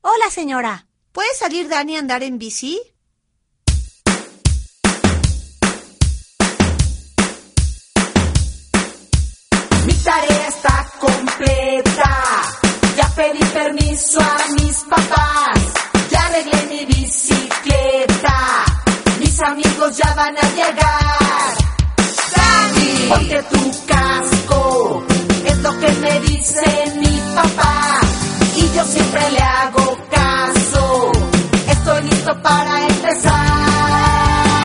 Hola, señora. ¿Puede salir Dani a andar en bici? Mi tarea está completa. Ya pedí permiso a mis papás. Ya arreglé mi bicicleta. Mis amigos ya van a llegar. Dani, ponte tu casco. Es lo que me dice mi